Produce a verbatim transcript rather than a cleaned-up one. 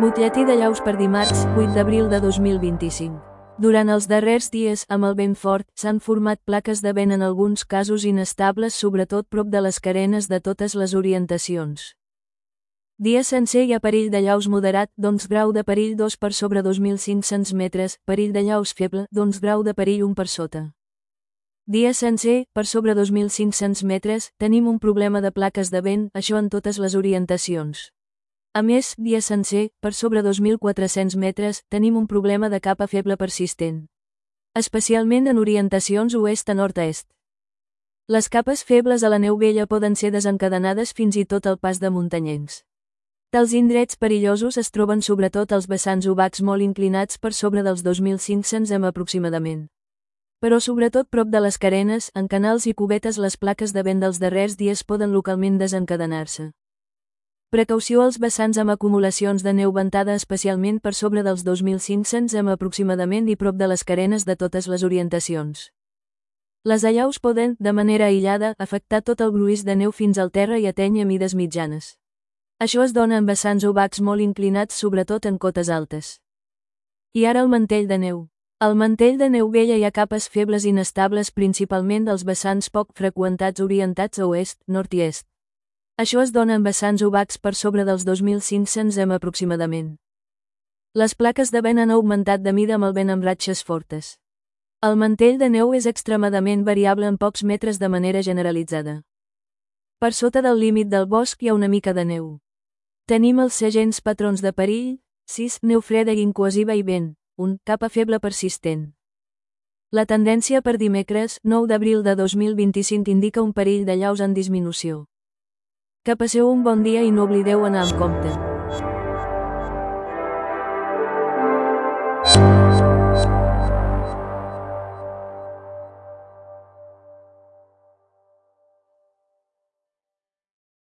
Butlletí de llaus per dimarts, vuit d'abril de dos mil vint-i-cinc. Durant els darrers dies, amb el vent fort, s'han format plaques de vent en alguns casos inestables, sobretot prop de les carenes de totes les orientacions. Dia sencer hi ha perill de llaus moderat, doncs grau de perill dos per sobre dos mil cinc-cents metres, perill de llaus feble, doncs grau de perill un per sota. Dia sencer, per sobre dos mil cinc-cents metres, tenim un problema de plaques de vent, això en totes les orientacions. A més, dia sencer, per sobre dos mil quatre-cents metres, tenim un problema de capa feble persistent. Especialment en orientacions oest a nord-est. Les capes febles a la neu vella poden ser desencadenades fins i tot al pas de muntanyencs. Tals indrets perillosos es troben sobretot als vessants obacs molt inclinats per sobre dels dos mil cinc-cents m aproximadament. Però sobretot prop de les carenes, en canals i cubetes les plaques de vent dels darrers dies poden localment desencadenar-se. Precaució als vessants amb acumulacions de neu ventada especialment per sobre dels dos mil cinc-cents m aproximadament i prop de les carenes de totes les orientacions. Les allaus poden, de manera aïllada, afectar tot el gruix de neu fins al terra i atènyer mides mitjanes. Això es dona en vessants obacs molt inclinats, sobretot en cotes altes. I ara el mantell de neu. Al mantell de neu vella hi ha capes febles inestables principalment dels vessants poc freqüentats orientats a oest, nord i est. Això es dona en vessants obacs per sobre dels dos mil cinc-cents m aproximadament. Les plaques de vent han augmentat de mida amb el vent amb ratxes fortes. El mantell de neu és extremadament variable en pocs metres de manera generalitzada. Per sota del límit del bosc hi ha una mica de neu. Tenim els segents patrons de perill, sis, neu freda i incohesiva i vent, un, capa feble persistent. La tendència per dimecres, nou d'abril de dos mil vint-i-cinc indica un perill de llaus en disminució. Que passeu un bon dia i no oblideu anar amb compte.